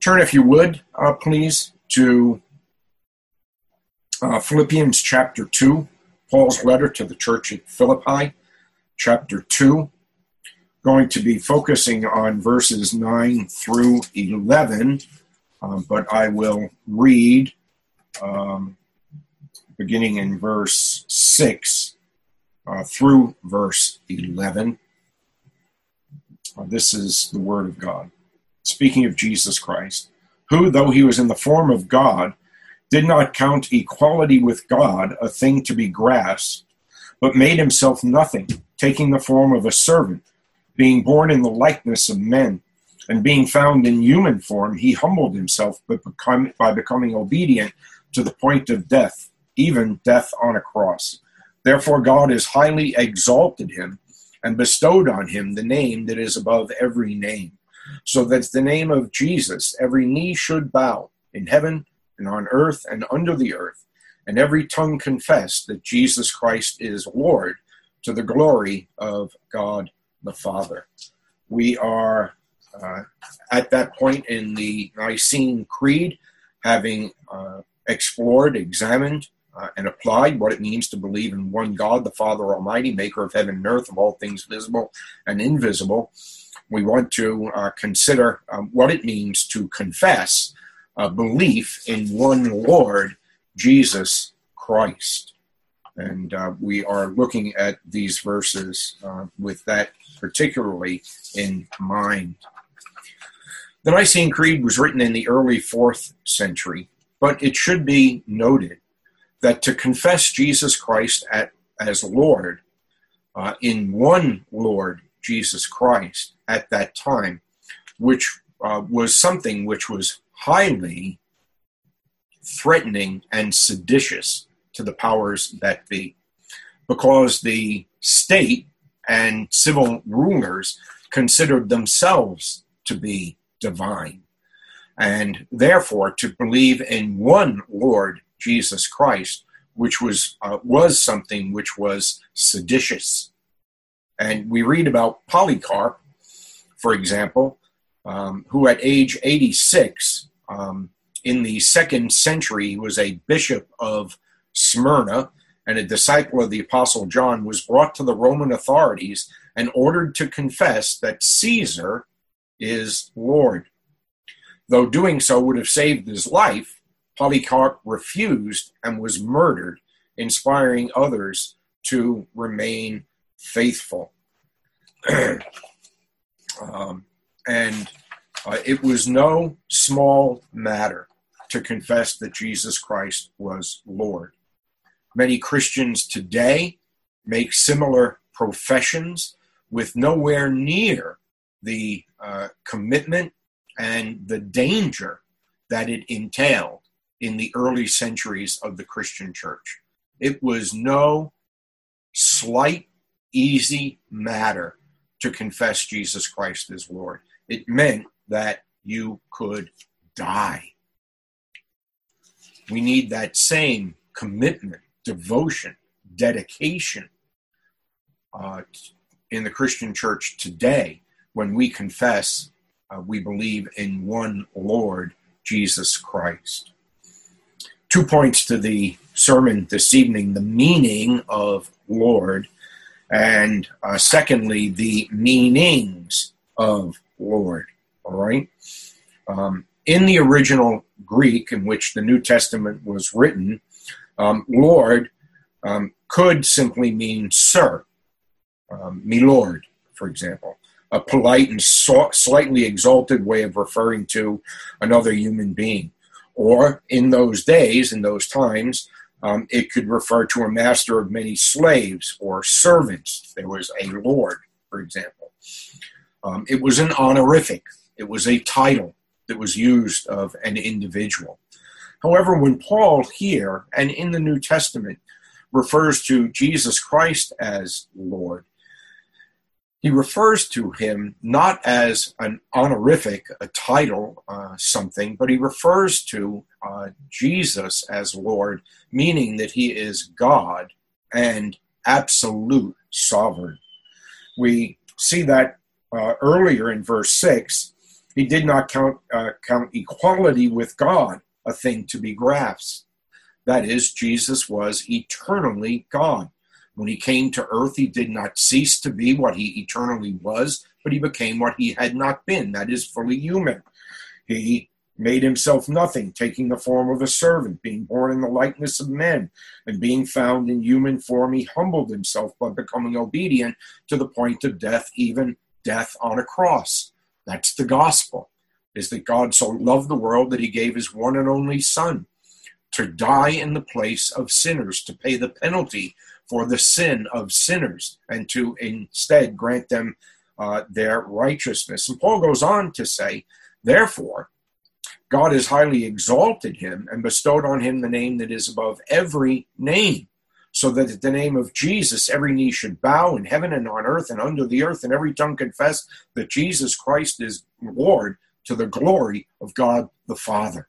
Turn, if you would, please, to Philippians chapter 2, Paul's letter to the church at Philippi, chapter 2. Going to be focusing on verses 9 through 11, but I will read beginning in verse 6 through verse 11. This is the word of God. Speaking of Jesus Christ, who, though he was in the form of God, did not count equality with God a thing to be grasped, but made himself nothing, taking the form of a servant, being born in the likeness of men, and being found in human form, he humbled himself by becoming obedient to the point of death, even death on a cross. Therefore God has highly exalted him and bestowed on him the name that is above every name, so that the name of Jesus every knee should bow, in heaven and on earth and under the earth, and every tongue confess that Jesus Christ is Lord, to the glory of God the Father. We are at that point in the Nicene Creed, having explored, examined, and applied what it means to believe in one God, the Father Almighty, maker of heaven and earth, of all things visible and invisible. We want to consider what it means to confess belief in one Lord, Jesus Christ. And we are looking at these verses with that particularly in mind. The Nicene Creed was written in the early 4th century, but it should be noted that to confess Jesus Christ as Lord, in one Lord, Jesus Christ, at that time, which was something which was highly threatening and seditious to the powers that be, because the state and civil rulers considered themselves to be divine. And therefore, to believe in one Lord, Jesus Christ, which was something which was seditious. And we read about Polycarp, for example, who at age 86, in the 2nd century, was a bishop of Smyrna and a disciple of the Apostle John, was brought to the Roman authorities and ordered to confess that Caesar is Lord. Though doing so would have saved his life, Polycarp refused and was murdered, inspiring others to remain faithful. It was no small matter to confess that Jesus Christ was Lord. Many Christians today make similar professions with nowhere near the commitment and the danger that it entailed in the early centuries of the Christian church. It was no slight, easy matter to confess Jesus Christ as Lord. It meant that you could die. We need that same commitment, devotion, dedication in the Christian church today when we confess we believe in one Lord, Jesus Christ. 2 points to the sermon this evening: the meaning of Lord, and secondly, the meanings of Lord. All right? In the original Greek in which the New Testament was written, Lord could simply mean sir, me lord, for example, a polite and slightly exalted way of referring to another human being. Or in those days, in those times, it could refer to a master of many slaves or servants. There was a lord, for example. It was an honorific. It was a title that was used of an individual. However, when Paul here and in the New Testament refers to Jesus Christ as Lord, he refers to him not as an honorific, a title, something, but he refers to Jesus as Lord, meaning that he is God and absolute sovereign. We see that earlier in verse 6, He did not count equality with God a thing to be grasped. That is, Jesus was eternally God. When he came to earth, he did not cease to be what he eternally was, but he became what he had not been, that is, fully human. He made himself nothing, taking the form of a servant, being born in the likeness of men, and being found in human form, he humbled himself by becoming obedient to the point of death, even death on a cross. That's the gospel, is that God so loved the world that he gave his one and only Son to die in the place of sinners, to pay the penalty for the sin of sinners, and to instead grant them their righteousness. And Paul goes on to say, therefore, God has highly exalted him and bestowed on him the name that is above every name, so that at the name of Jesus every knee should bow in heaven and on earth and under the earth, and every tongue confess that Jesus Christ is Lord, to the glory of God the Father.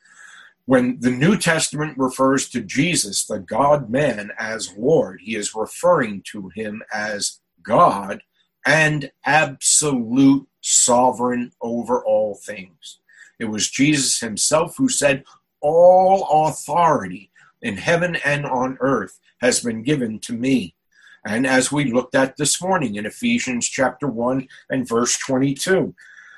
When the New Testament refers to Jesus, the God-man, as Lord, he is referring to him as God and absolute sovereign over all things. It was Jesus himself who said, all authority in heaven and on earth has been given to me. And as we looked at this morning in Ephesians chapter 1 and verse 22,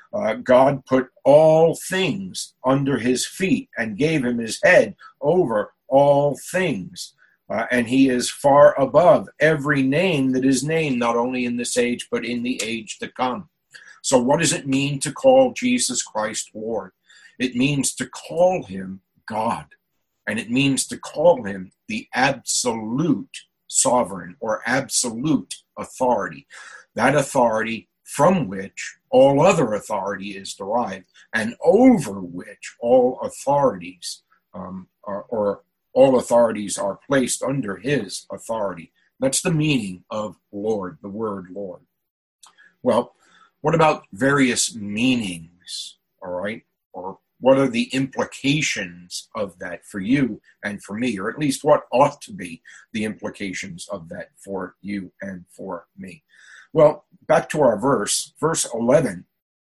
God put all things under his feet and gave him his head over all things. And he is far above every name that is named, not only in this age, but in the age to come. So what does it mean to call Jesus Christ Lord? It means to call him God. And it means to call him the absolute sovereign or absolute authority. That authority from which all other authority is derived, and over which all authorities all authorities are placed under his authority. That's the meaning of Lord, the word Lord. Well, what about various meanings, all right? Or what are the implications of that for you and for me, or at least what ought to be the implications of that for you and for me? Well, back to our verse 11.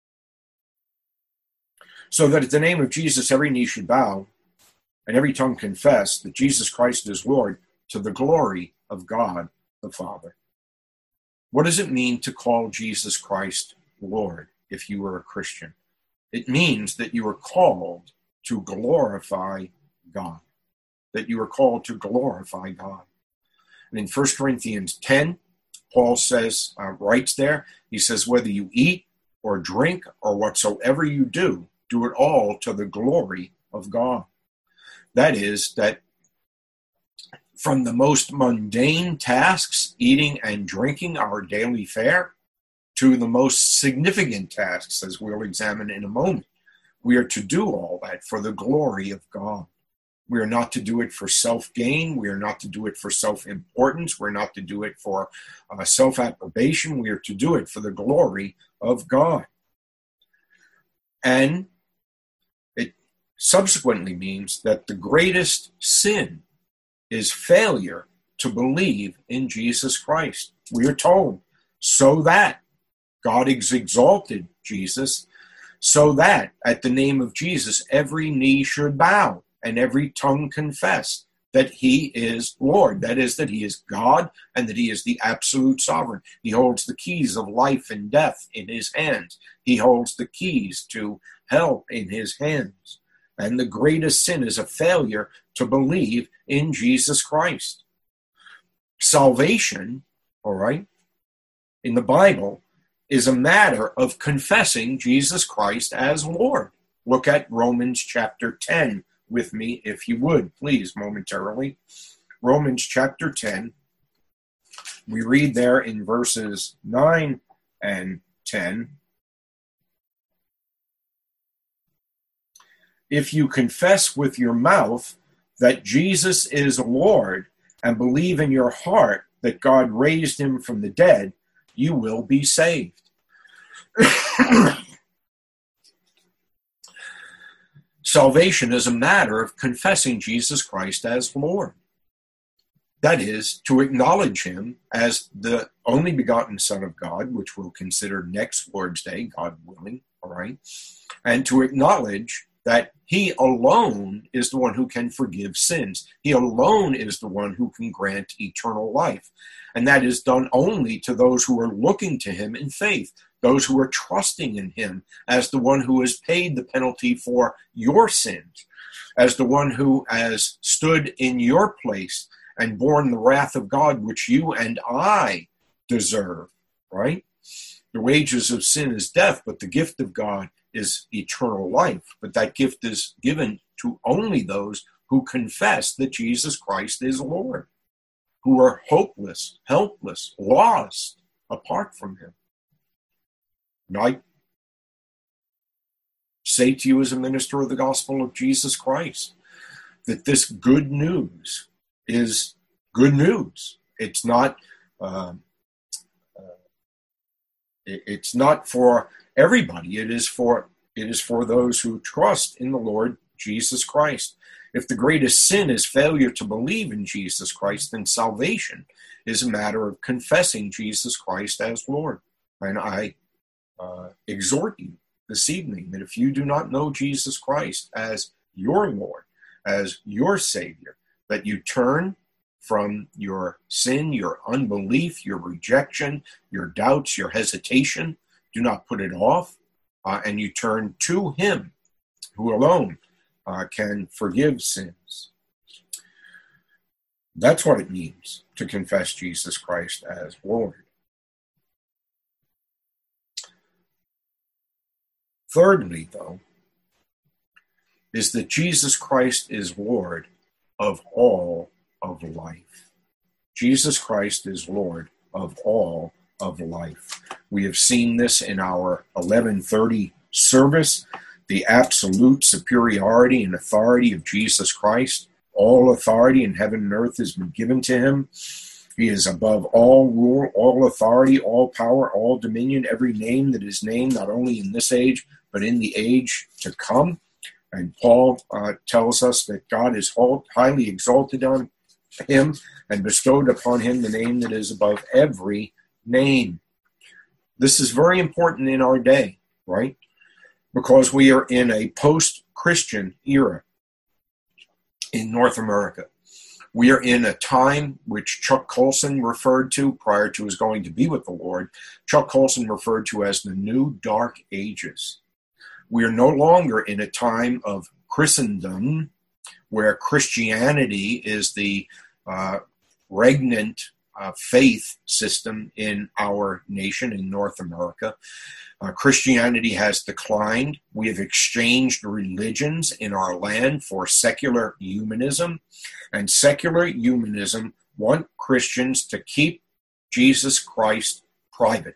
So that at the name of Jesus every knee should bow and every tongue confess that Jesus Christ is Lord, to the glory of God the Father. What does it mean to call Jesus Christ Lord if you are a Christian? It means that you are called to glorify God. That you are called to glorify God. And in 1 Corinthians 10, Paul says, writes there, he says, whether you eat or drink or whatsoever you do, do it all to the glory of God. That is, that from the most mundane tasks, eating and drinking our daily fare, to the most significant tasks, as we'll examine in a moment, we are to do all that for the glory of God. We are not to do it for self-gain. We are not to do it for self-importance. We're not to do it for self-approbation. We are to do it for the glory of God. And it subsequently means that the greatest sin is failure to believe in Jesus Christ. We are told, so that God has exalted Jesus, so that at the name of Jesus every knee should bow and every tongue confess that he is Lord. That is, that he is God and that he is the absolute sovereign. He holds the keys of life and death in his hands. He holds the keys to hell in his hands. And the greatest sin is a failure to believe in Jesus Christ. Salvation, all right, in the Bible is a matter of confessing Jesus Christ as Lord. Look at Romans chapter 10 with me, if you would, please, momentarily. Romans chapter 10. We read there in verses 9 and 10. If you confess with your mouth that Jesus is Lord and believe in your heart that God raised him from the dead, you will be saved. Salvation is a matter of confessing Jesus Christ as Lord. That is, to acknowledge him as the only begotten Son of God, which we'll consider next Lord's Day, God willing, all right? And to acknowledge that he alone is the one who can forgive sins. He alone is the one who can grant eternal life. And that is done only to those who are looking to him in faith, those who are trusting in him as the one who has paid the penalty for your sins, as the one who has stood in your place and borne the wrath of God, which you and I deserve, right? The wages of sin is death, but the gift of God is eternal life. But that gift is given to only those who confess that Jesus Christ is Lord, who are hopeless, helpless, lost apart from him. And I say to you as a minister of the gospel of Jesus Christ that this good news is good news. It's not for everybody. It is for those who trust in the Lord Jesus Christ. If the greatest sin is failure to believe in Jesus Christ, then salvation is a matter of confessing Jesus Christ as Lord. And I exhort you this evening that if you do not know Jesus Christ as your Lord, as your Savior, that you turn from your sin, your unbelief, your rejection, your doubts, your hesitation. Do not put it off, and you turn to him who alone can forgive sins. That's what it means to confess Jesus Christ as Lord. Thirdly, though, is that Jesus Christ is Lord of all of life. Jesus Christ is Lord of all of life. We have seen this in our 11:30 service, the absolute superiority and authority of Jesus Christ. All authority in heaven and earth has been given to him. He is above all rule, all authority, all power, all dominion, every name that is named, not only in this age, but in the age to come. And Paul tells us that God is highly exalted on him and bestowed upon him the name that is above every name. This is very important in our day, right? Because we are in a post-Christian era in North America. We are in a time which Chuck Colson referred to prior to his going to be with the Lord. Chuck Colson referred to as the New Dark Ages. We are no longer in a time of Christendom where Christianity is the regnant faith system in our nation, in North America. Christianity has declined. We have exchanged religions in our land for secular humanism, and secular humanism want Christians to keep Jesus Christ private.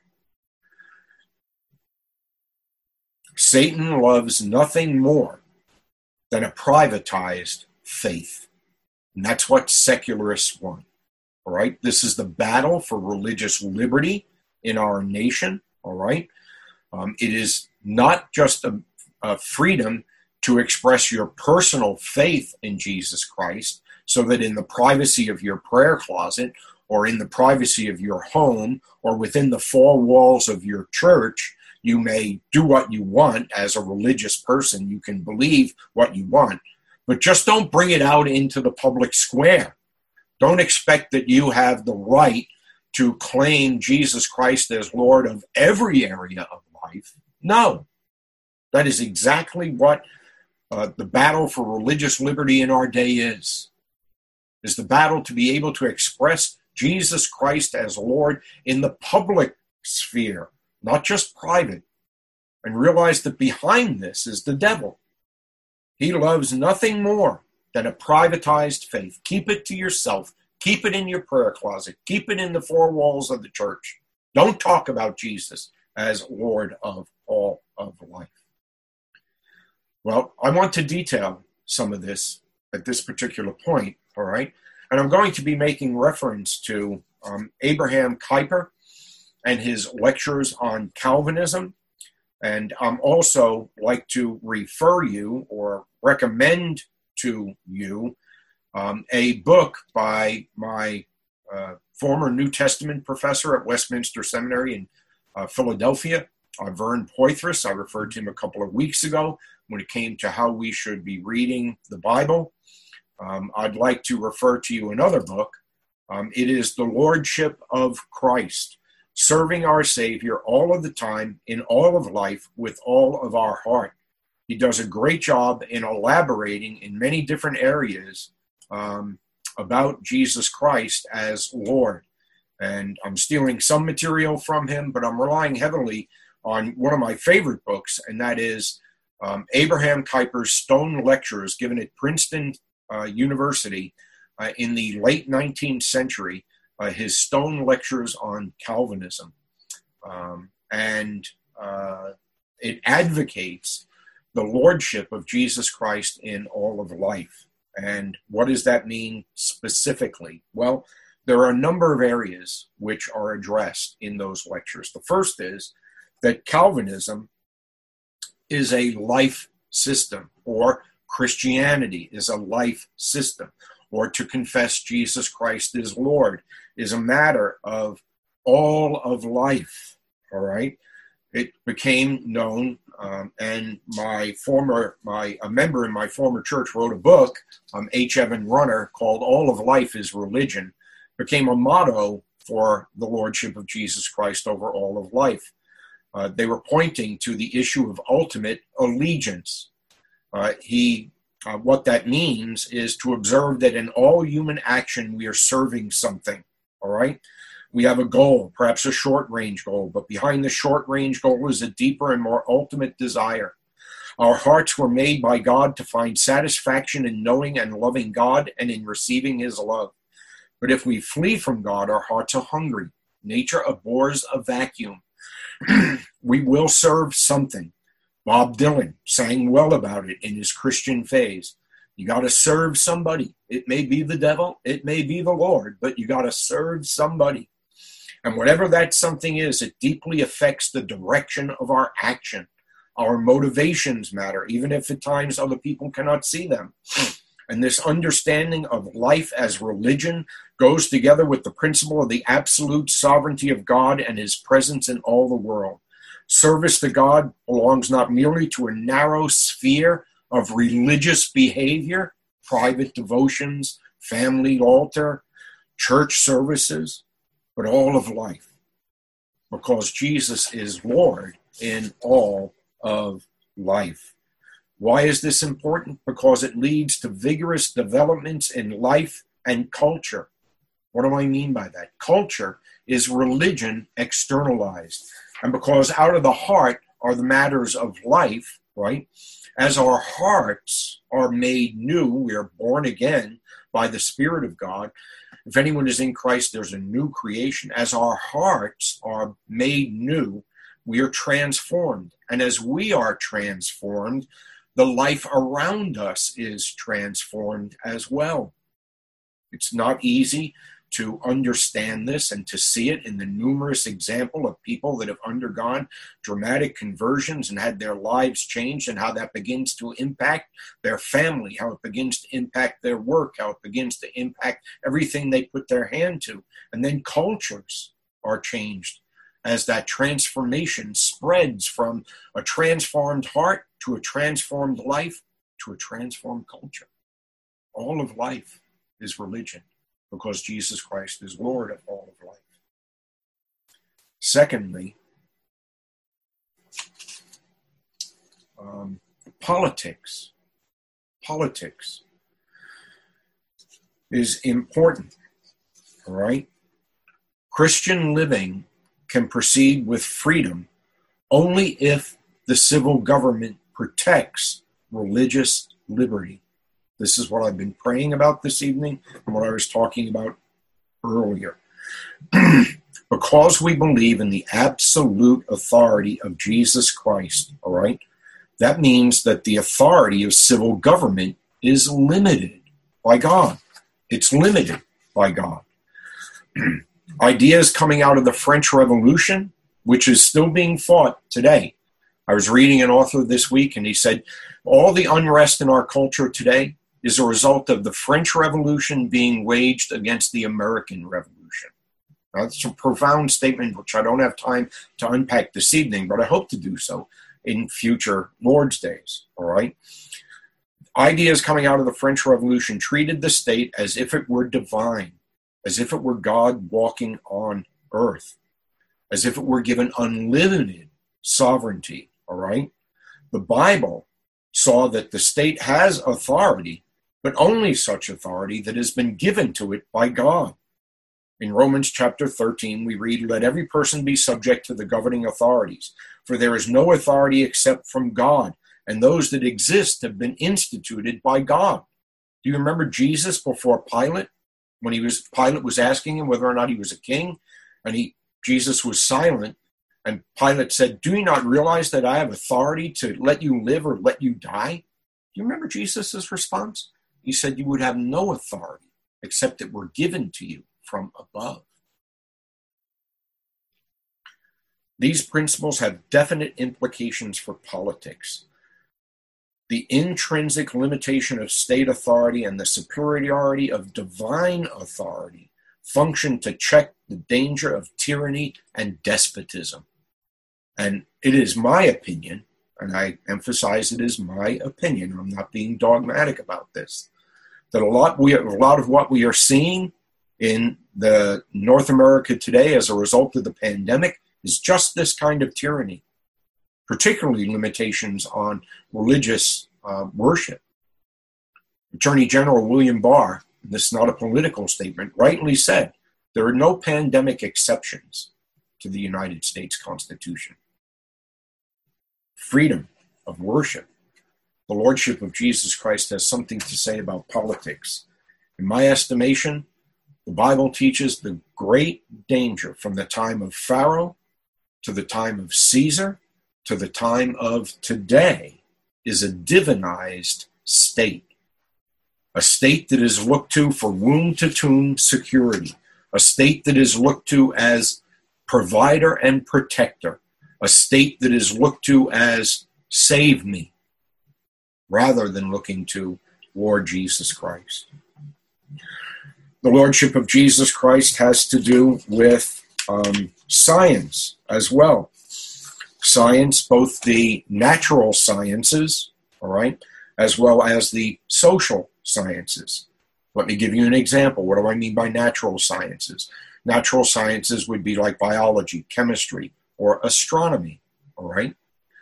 Satan loves nothing more than a privatized faith. And that's what secularists want. All right? This is the battle for religious liberty in our nation. All right? It is not just a freedom to express your personal faith in Jesus Christ, so that in the privacy of your prayer closet, or in the privacy of your home, or within the four walls of your church, you may do what you want as a religious person. You can believe what you want, but just don't bring it out into the public square. Don't expect that you have the right to claim Jesus Christ as Lord of every area of life. No. That is exactly what the battle for religious liberty in our day is the battle to be able to express Jesus Christ as Lord in the public sphere, not just private, and realize that behind this is the devil. He loves nothing more than a privatized faith. Keep it to yourself. Keep it in your prayer closet. Keep it in the four walls of the church. Don't talk about Jesus as Lord of all of life. Well, I want to detail some of this at this particular point, all right? And I'm going to be making reference to Abraham Kuyper and his lectures on Calvinism. And I'm also like to refer you or recommend to you a book by my former New Testament professor at Westminster Seminary in Philadelphia, Vern Poythress, I referred to him a couple of weeks ago when it came to how we should be reading the Bible. I'd like to refer to you another book. It is The Lordship of Christ, serving our Savior all of the time, in all of life, with all of our heart. He does a great job in elaborating in many different areas about Jesus Christ as Lord. And I'm stealing some material from him, but I'm relying heavily on one of my favorite books, and that is Abraham Kuyper's Stone Lectures, given at Princeton University in the late 19th century, his Stone Lectures on Calvinism. And it advocates the lordship of Jesus Christ in all of life. And what does that mean specifically? Well, there are a number of areas which are addressed in those lectures. The first is that Calvinism is a life system, or Christianity is a life system, or to confess Jesus Christ as Lord is a matter of all of life, all right? It became known, and a member in my former church wrote a book, H. Evan Runner, called All of Life is Religion, became a motto for the Lordship of Jesus Christ over all of life. They were pointing to the issue of ultimate allegiance. What that means is to observe that in all human action we are serving something, all right? We have a goal, perhaps a short-range goal, but behind the short-range goal is a deeper and more ultimate desire. Our hearts were made by God to find satisfaction in knowing and loving God and in receiving his love. But if we flee from God, our hearts are hungry. Nature abhors a vacuum. We will serve something. Bob Dylan sang well about it in his Christian phase. You got to serve somebody. It may be the devil, it may be the Lord, but you got to serve somebody. And whatever that something is, it deeply affects the direction of our action. Our motivations matter, even if at times other people cannot see them. And this understanding of life as religion goes together with the principle of the absolute sovereignty of God and his presence in all the world. Service to God belongs not merely to a narrow sphere of religious behavior, private devotions, family altar, church services, but all of life, because Jesus is Lord in all of life. Why is this important? Because it leads to vigorous developments in life and culture. What do I mean by that? Culture is religion externalized. And because out of the heart are the matters of life, right? As our hearts are made new, we are born again by the Spirit of God. If anyone is in Christ, there's a new creation. As our hearts are made new, we are transformed. And as we are transformed, the life around us is transformed as well. It's not easy to understand this and to see it in the numerous example of people that have undergone dramatic conversions and had their lives changed, and how that begins to impact their family, how it begins to impact their work, how it begins to impact everything they put their hand to. And then cultures are changed as that transformation spreads from a transformed heart to a transformed life to a transformed culture. All of life is religion, because Jesus Christ is Lord of all of life. Secondly, politics. Politics is important, all right? Christian living can proceed with freedom only if the civil government protects religious liberty. This is what I've been praying about this evening and what I was talking about earlier. Because we believe in the absolute authority of Jesus Christ, all right, that means that the authority of civil government is limited by God. It's limited by God. Ideas coming out of the French Revolution, which is still being fought today. I was reading an author this week, and he said, all the unrest in our culture today is a result of the French Revolution being waged against the American Revolution. Now, that's a profound statement, which I don't have time to unpack this evening, but I hope to do so in future Lord's Days, all right? Ideas coming out of the French Revolution treated the state as if it were divine, as if it were God walking on earth, as if it were given unlimited sovereignty, all right? The Bible saw that the state has authority, but only such authority that has been given to it by God. In Romans chapter 13, we read, "Let every person be subject to the governing authorities, for there is no authority except from God, and those that exist have been instituted by God." Do you remember Jesus before Pilate? When Pilate was asking him whether or not he was a king, and Jesus was silent, and Pilate said, "Do you not realize that I have authority to let you live or let you die?" Do you remember Jesus' response? He said, "You would have no authority except it were given to you from above." These principles have definite implications for politics. The intrinsic limitation of state authority and the superiority of divine authority function to check the danger of tyranny and despotism. And it is my opinion, and I emphasize it is my opinion, I'm not being dogmatic about this, that a lot of what we are seeing in the North America today as a result of the pandemic is just this kind of tyranny, particularly limitations on religious worship. Attorney General William Barr, and this is not a political statement, rightly said, there are no pandemic exceptions to the United States Constitution. Freedom of worship. The Lordship of Jesus Christ has something to say about politics. In my estimation, the Bible teaches the great danger from the time of Pharaoh to the time of Caesar to the time of today is a divinized state. A state that is looked to for womb-to-tomb security. A state that is looked to as provider and protector. A state that is looked to as save me, rather than looking to Lord Jesus Christ. The Lordship of Jesus Christ has to do with science as well. Science, both the natural sciences, all right, as well as the social sciences. Let me give you an example. What do I mean by natural sciences? Natural sciences would be like biology, chemistry, or astronomy, all right?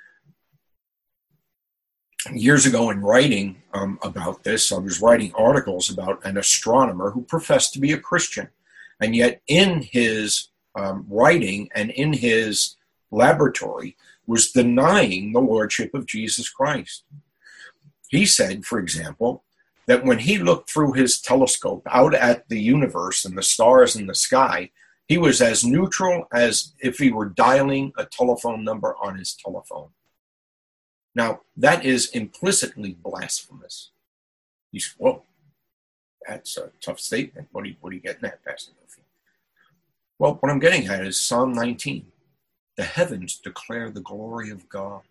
Years ago in writing about this, I was writing articles about an astronomer who professed to be a Christian. And yet in his writing and in his laboratory was denying the Lordship of Jesus Christ. He said, for example, that when he looked through his telescope out at the universe and the stars in the sky, he was as neutral as if he were dialing a telephone number on his telephone. Now, that is implicitly blasphemous. You say, whoa, that's a tough statement. What are you getting at, Pastor Murphy? Well, what I'm getting at is Psalm 19. The heavens declare the glory of God.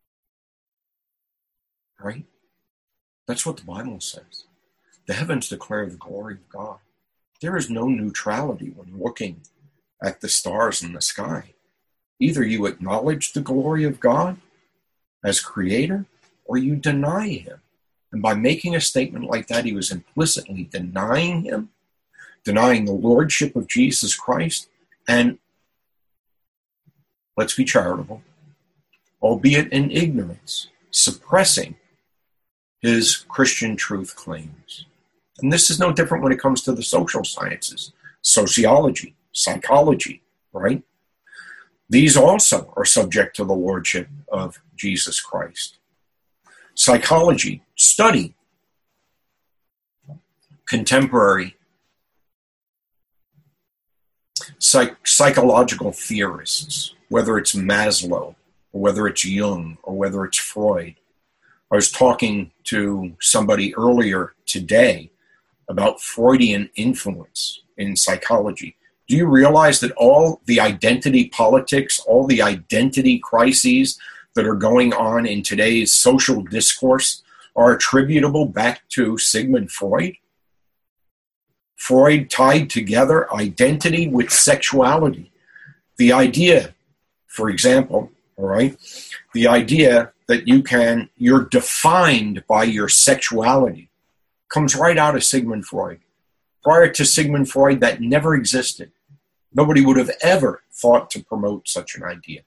Right? That's what the Bible says. The heavens declare the glory of God. There is no neutrality when looking at the stars in the sky. Either you acknowledge the glory of God as creator, or you deny him. And by making a statement like that, he was implicitly denying him, denying the Lordship of Jesus Christ, and, let's be charitable, albeit in ignorance, suppressing his Christian truth claims. And this is no different when it comes to the social sciences, sociology, psychology, right? These also are subject to the Lordship of Jesus Christ. Psychology, study contemporary psychological theorists, whether it's Maslow, or whether it's Jung, or whether it's Freud. I was talking to somebody earlier today about Freudian influence in psychology. Do you realize that all the identity politics, all the identity crises that are going on in today's social discourse are attributable back to Sigmund Freud? Freud tied together identity with sexuality. The idea, for example, all right, the idea that you're defined by your sexuality comes right out of Sigmund Freud. Prior to Sigmund Freud, that never existed. Nobody would have ever thought to promote such an idea.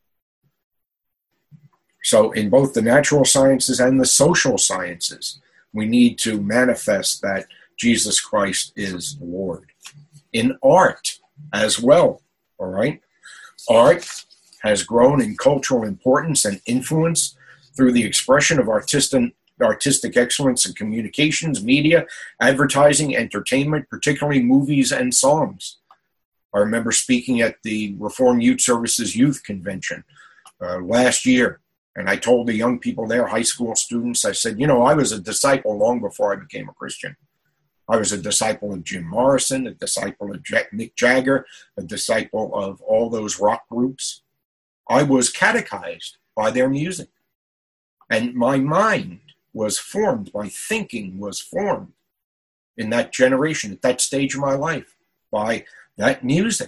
So in both the natural sciences and the social sciences, we need to manifest that Jesus Christ is Lord. In art as well, all right? Art has grown in cultural importance and influence through the expression of artistic excellence in communications, media, advertising, entertainment, particularly movies and songs. I remember speaking at the Reformed Youth Services Youth Convention last year, and I told the young people there, high school students, I said, I was a disciple long before I became a Christian. I was a disciple of Jim Morrison, a disciple of Mick Jagger, a disciple of all those rock groups. I was catechized by their music. And my mind was formed, my thinking was formed in that generation, at that stage of my life, by that music.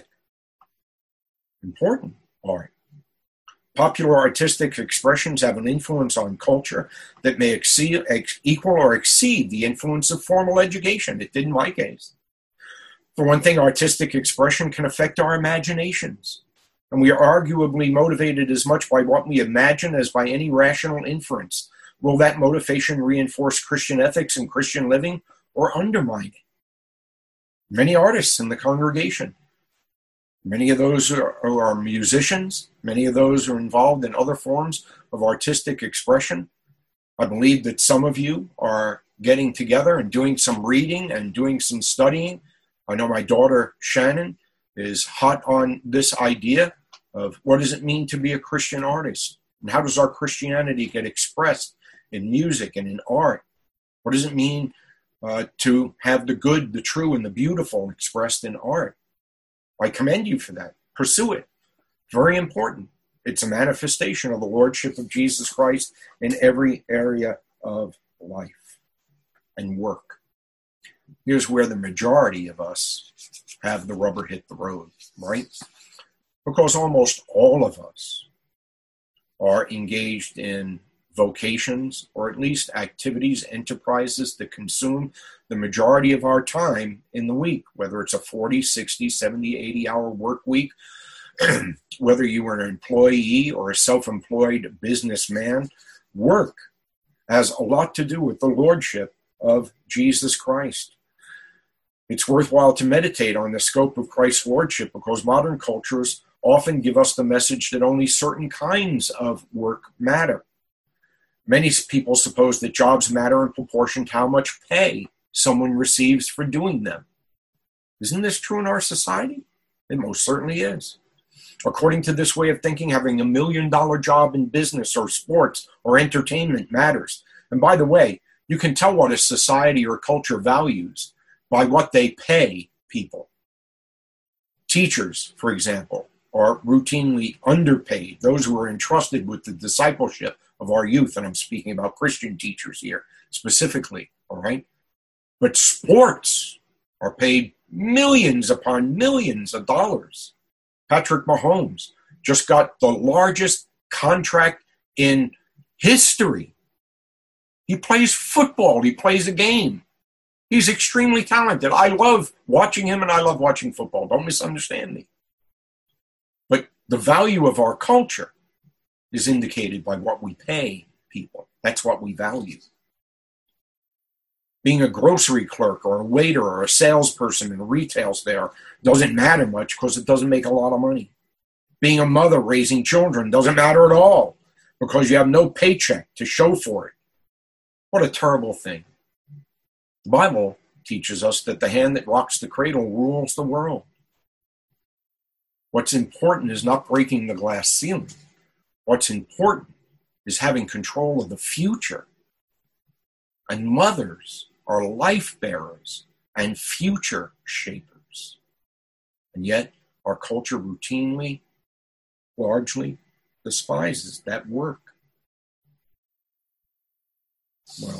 Important art. Popular artistic expressions have an influence on culture that may equal or exceed the influence of formal education. It did in my case. For one thing, artistic expression can affect our imaginations. And we are arguably motivated as much by what we imagine as by any rational inference. Will that motivation reinforce Christian ethics and Christian living or undermine it? Many artists in the congregation, many of those who are musicians, many of those are involved in other forms of artistic expression. I believe that some of you are getting together and doing some reading and doing some studying. I know my daughter Shannon is hot on this idea of what does it mean to be a Christian artist? And how does our Christianity get expressed in music and in art? What does it mean to have the good, the true, and the beautiful expressed in art? I commend you for that. Pursue it. Very important. It's a manifestation of the Lordship of Jesus Christ in every area of life and work. Here's where the majority of us have the rubber hit the road, right? Because almost all of us are engaged in vocations, or at least activities, enterprises that consume the majority of our time in the week, whether it's a 40, 60, 70, 80-hour work week, whether you are an employee or a self-employed businessman. Work has a lot to do with the lordship of Jesus Christ. It's worthwhile to meditate on the scope of Christ's lordship because modern cultures often give us the message that only certain kinds of work matter. Many people suppose that jobs matter in proportion to how much pay someone receives for doing them. Isn't this true in our society? It most certainly is. According to this way of thinking, having $1 million job in business or sports or entertainment matters. And by the way, you can tell what a society or culture values by what they pay people. Teachers, for example, are routinely underpaid. Those who are entrusted with the discipleship of our youth, and I'm speaking about Christian teachers here specifically, all right? But sports are paid millions upon millions of dollars. Patrick Mahomes just got the largest contract in history. He plays football. He plays a game. He's extremely talented. I love watching him and I love watching football. Don't misunderstand me. But the value of our culture is indicated by what we pay people. That's what we value. Being a grocery clerk or a waiter or a salesperson in retail there doesn't matter much because it doesn't make a lot of money. Being a mother raising children doesn't matter at all because you have no paycheck to show for it. What a terrible thing. The Bible teaches us that the hand that rocks the cradle rules the world. What's important is not breaking the glass ceiling. What's important is having control of the future. And mothers are life bearers and future shapers. And yet our culture routinely, largely despises that work. Well,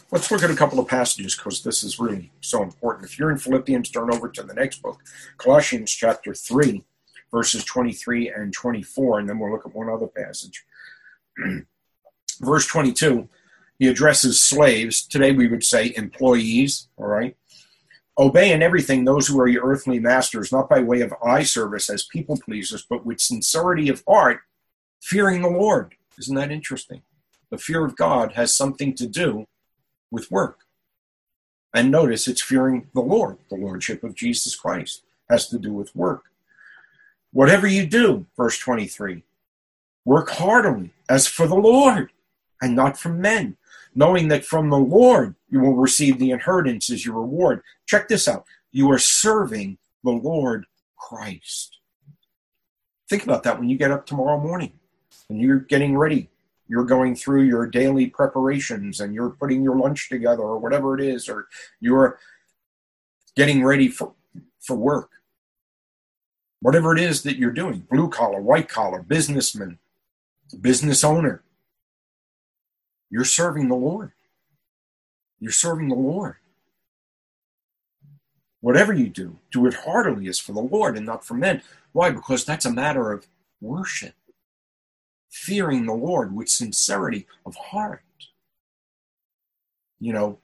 Let's look at a couple of passages because this is really so important. If you're in Philippians, turn over to the next book, Colossians chapter 3, verses 23 and 24, and then we'll look at one other passage. Verse 22, he addresses slaves. Today we would say employees, all right? Obey in everything those who are your earthly masters, not by way of eye service as people pleasers, but with sincerity of heart, fearing the Lord. Isn't that interesting? The fear of God has something to do with work. And notice it's fearing the Lord. The Lordship of Jesus Christ has to do with work. Whatever you do, verse 23, work heartily as for the Lord and not from men, knowing that from the Lord you will receive the inheritance as your reward. Check this out. You are serving the Lord Christ. Think about that when you get up tomorrow morning and you're getting ready. You're going through your daily preparations and you're putting your lunch together or whatever it is, or you're getting ready for work. Whatever it is that you're doing, blue collar, white collar, businessman, business owner, you're serving the Lord. You're serving the Lord. Whatever you do, do it heartily as for the Lord and not for men. Why? Because that's a matter of worship. Fearing the Lord with sincerity of heart. You know,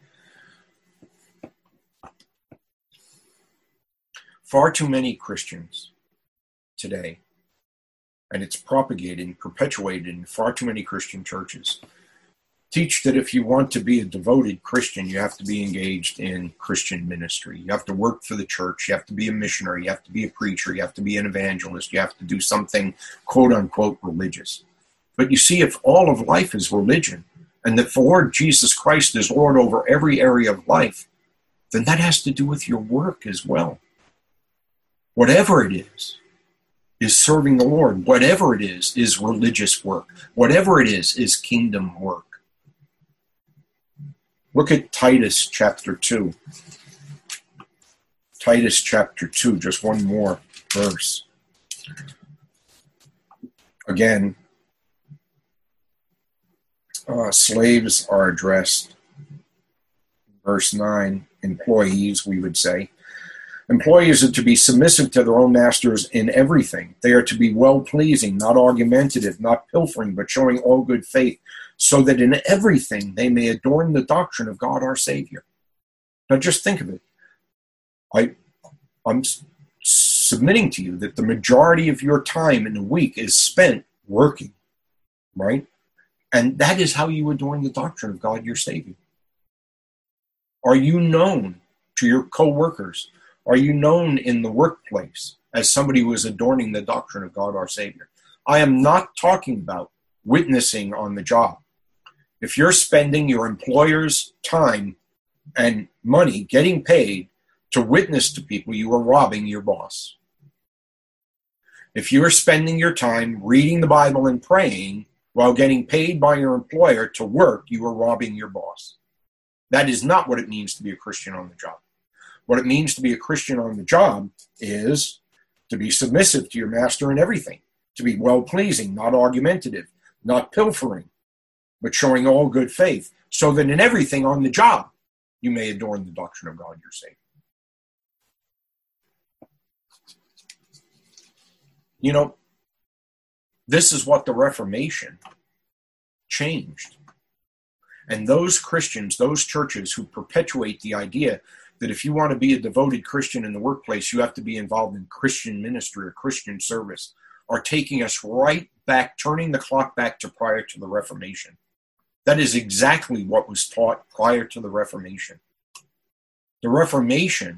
far too many Christians today, and it's propagated and perpetuated in far too many Christian churches, teach that if you want to be a devoted Christian, you have to be engaged in Christian ministry. You have to work for the church. You have to be a missionary. You have to be a preacher. You have to be an evangelist. You have to do something, quote unquote, religious. But you see, if all of life is religion, and that the Lord Jesus Christ is Lord over every area of life, then that has to do with your work as well. Whatever it is serving the Lord. Whatever it is religious work. Whatever it is kingdom work. Look at Titus chapter 2. Titus chapter 2, just one more verse. Again, slaves are addressed. Verse 9, employees, we would say. Employees are to be submissive to their own masters in everything. They are to be well-pleasing, not argumentative, not pilfering, but showing all good faith, so that in everything they may adorn the doctrine of God our Savior. Now just think of it. I'm submitting to you that the majority of your time in a week is spent working, right? And that is how you adorn the doctrine of God, your Savior. Are you known to your co-workers? Are you known in the workplace as somebody who is adorning the doctrine of God, our Savior? I am not talking about witnessing on the job. If you're spending your employer's time and money getting paid to witness to people, you are robbing your boss. If you're spending your time reading the Bible and praying, while getting paid by your employer to work, you are robbing your boss. That is not what it means to be a Christian on the job. What it means to be a Christian on the job is to be submissive to your master in everything, to be well-pleasing, not argumentative, not pilfering, but showing all good faith, so that in everything on the job, you may adorn the doctrine of God, your Savior. You know, this is what the Reformation changed. And those Christians, those churches who perpetuate the idea that if you want to be a devoted Christian in the workplace, you have to be involved in Christian ministry or Christian service, are taking us right back, turning the clock back to prior to the Reformation. That is exactly what was taught prior to the Reformation. The Reformation,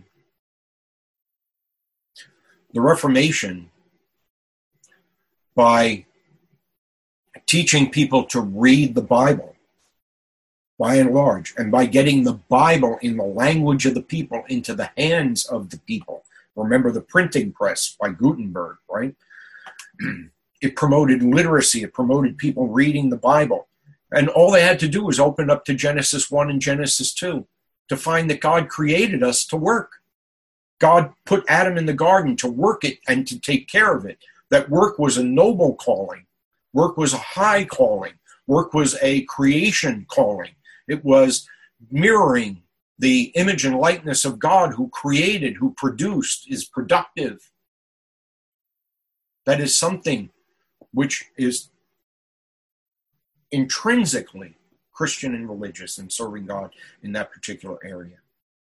by teaching people to read the Bible, by and large, and by getting the Bible in the language of the people into the hands of the people. Remember the printing press by Gutenberg, right? It promoted literacy. It promoted people reading the Bible. And all they had to do was open up to Genesis 1 and Genesis 2 to find that God created us to work. God put Adam in the garden to work it and to take care of it. That work was a noble calling. Work was a high calling. Work was a creation calling. It was mirroring the image and likeness of God who created, who produced, is productive. That is something which is intrinsically Christian and religious and serving God in that particular area.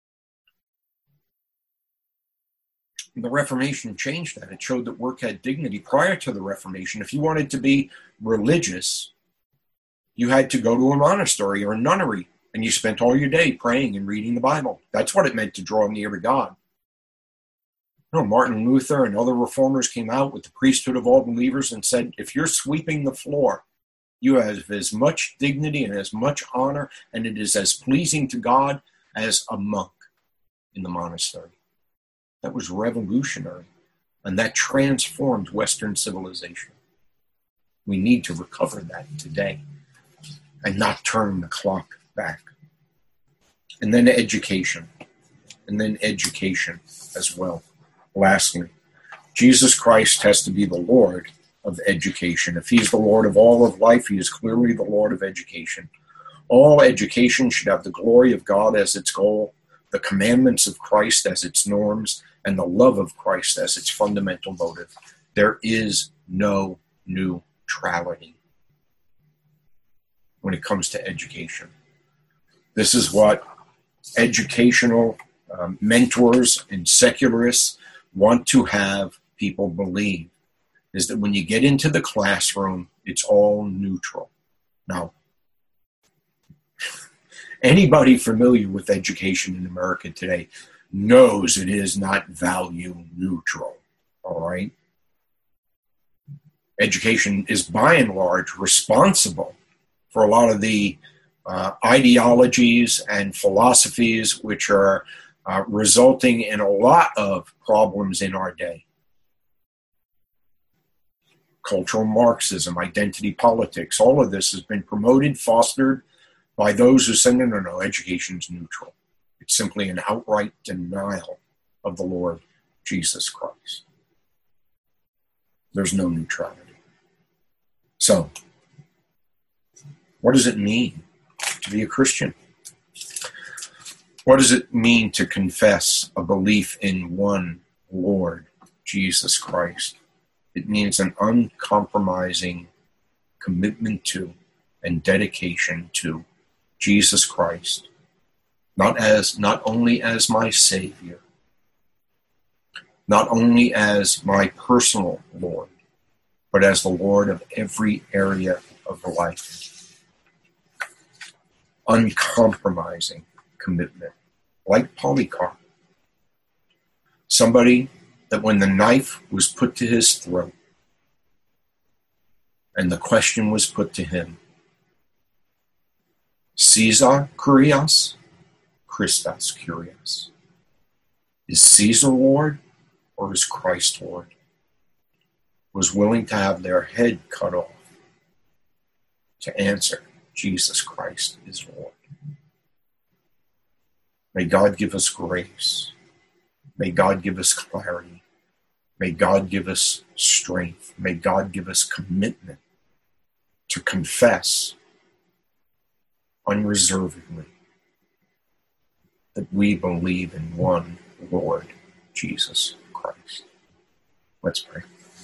The Reformation changed that. It showed that work had dignity. Prior to the Reformation, if you wanted to be religious, you had to go to a monastery or a nunnery, and you spent all your day praying and reading the Bible. That's what it meant to draw near to God. You know, Martin Luther and other reformers came out with the priesthood of all believers and said, if you're sweeping the floor, you have as much dignity and as much honor, and it is as pleasing to God as a monk in the monastery. That was revolutionary, and that transformed Western civilization. We need to recover that today and not turn the clock back. And then education, as well. Lastly, Jesus Christ has to be the Lord of education. If he's the Lord of all of life, he is clearly the Lord of education. All education should have the glory of God as its goal, the commandments of Christ as its norms, and the love of Christ as its fundamental motive. There is no neutrality when it comes to education. This is what educational mentors and secularists want to have people believe, is that when you get into the classroom, it's all neutral. Now, anybody familiar with education in America today knows it is not value neutral, all right? Education is by and large responsible for a lot of the ideologies and philosophies which are resulting in a lot of problems in our day. Cultural Marxism, identity politics, all of this has been promoted, fostered by those who say, no, education is neutral. It's simply an outright denial of the Lord Jesus Christ. There's no neutrality. So, what does it mean to be a Christian? What does it mean to confess a belief in one Lord, Jesus Christ? It means an uncompromising commitment to and dedication to Jesus Christ, not only as my Savior, not only as my personal Lord, but as the Lord of every area of life. Uncompromising commitment, like Polycarp. Somebody that when the knife was put to his throat and the question was put to him, Caesar Kyrios, Christos Kyrios. Is Caesar Lord or is Christ Lord? Was willing to have their head cut off to answer, Jesus Christ is Lord. May God give us grace. May God give us clarity. May God give us strength. May God give us commitment to confess unreservedly that we believe in one Lord, Jesus Christ. Let's pray.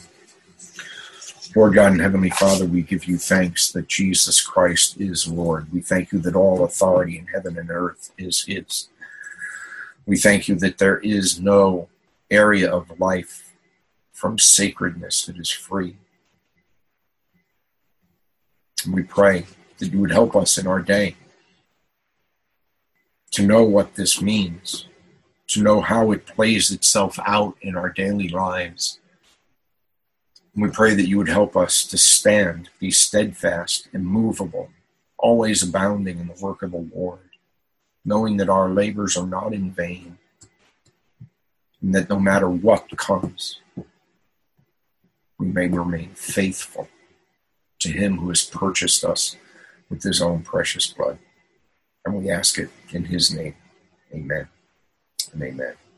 Lord God and Heavenly Father, we give you thanks that Jesus Christ is Lord. We thank you that all authority in heaven and earth is his. We thank you that there is no area of life from sacredness that is free. And we pray that you would help us in our day to know what this means, to know how it plays itself out in our daily lives. And we pray that you would help us to stand, be steadfast, immovable, always abounding in the work of the Lord, knowing that our labors are not in vain, and that no matter what comes, we may remain faithful to him who has purchased us with his own precious blood. And we ask it in his name. Amen and amen.